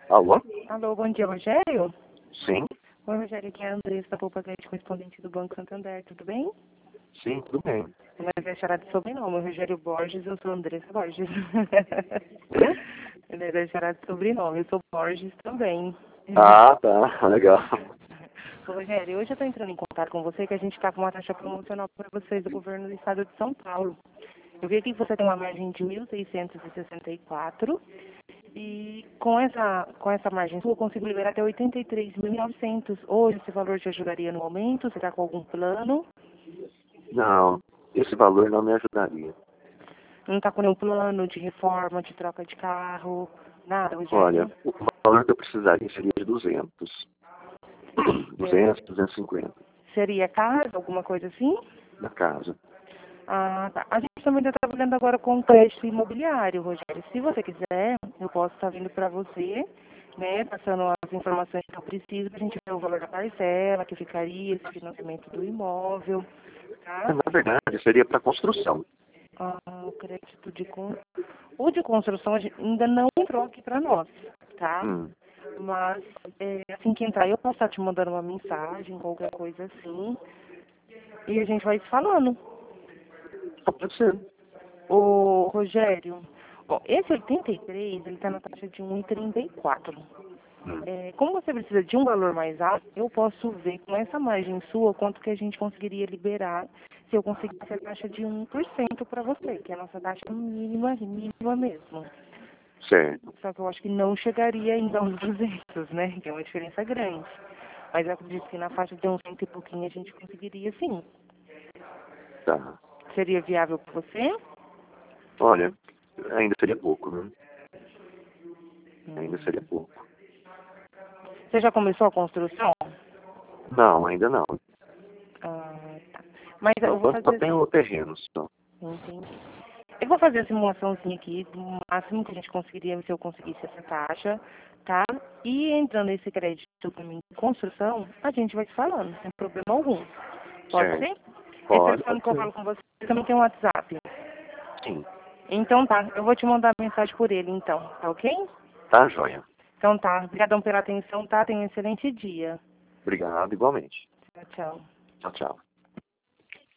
Alô? Alô, bom dia, Rogério? Sim? Oi, Rogério, aqui é a Andressa, da Poupa Crédito, correspondente do Banco Santander, tudo bem? Sim, tudo bem. Mas é charada de sobrenome, Rogério Borges, eu sou Andressa Borges. Ele é charada de sobrenome, eu sou Borges também. Ah, tá. Legal. Ô, Rogério, hoje eu estou entrando em contato com você que a gente está com uma taxa promocional para vocês do governo do estado de São Paulo. Eu vi aqui que você tem uma margem de 1.664 e com essa margem sua eu consigo liberar até 83.900. Hoje esse valor te ajudaria no aumento? Você está com algum plano? Não, esse valor não me ajudaria. Não está com nenhum plano de reforma, de troca de carro, nada, Olha, Rogério? o valor que eu precisaria seria de 200. 200, 250 Seria casa, alguma coisa assim? na casa. Ah, tá. A gente também está trabalhando agora com crédito imobiliário, Rogério. Se você quiser, eu posso estar vindo para você, né, passando as informações que eu preciso, para a gente ver o valor da parcela, que ficaria, esse financiamento do imóvel, tá? Na verdade, seria para construção. Ah, o crédito o de construção ainda não entrou aqui para nós, tá? Hum, Mas assim que entrar, eu posso estar te mandando uma mensagem, qualquer coisa assim, e a gente vai se falando. pode ser. Ô, Rogério, bom, esse 83, ele está na taxa de 1,34. Hum, Como você precisa de um valor mais alto, eu posso ver com essa margem sua quanto que a gente conseguiria liberar se eu conseguisse a taxa de 1% para você, que é a nossa taxa mínima, mínima mesmo. certo. Só que eu acho que não chegaria ainda aos 200, né? Que é uma diferença grande. Mas eu acredito que na faixa de uns 100 e pouquinho a gente conseguiria sim. Tá. Seria viável para você? Olha, ainda seria pouco, né? Ainda Hum. seria pouco. Você já começou a construção? Não, ainda não. Ah, tá. Mas Por eu vou enquanto só fazer. tem o terreno só. Entendi. Eu vou fazer a simulaçãozinha aqui, do máximo que a gente conseguiria, se eu conseguisse essa taxa, tá? E entrando esse crédito para mim de construção, a gente vai te falando, sem problema algum. Pode Certo. ser? Esse Pode telefone que eu ser. falo com você também tem um WhatsApp. Sim. Então tá, eu vou te mandar mensagem por ele então, tá ok? Tá, joia. Então tá, obrigadão pela atenção, tá? Tenha um excelente dia. Obrigado, igualmente. Tchau, tchau. Tchau, tchau.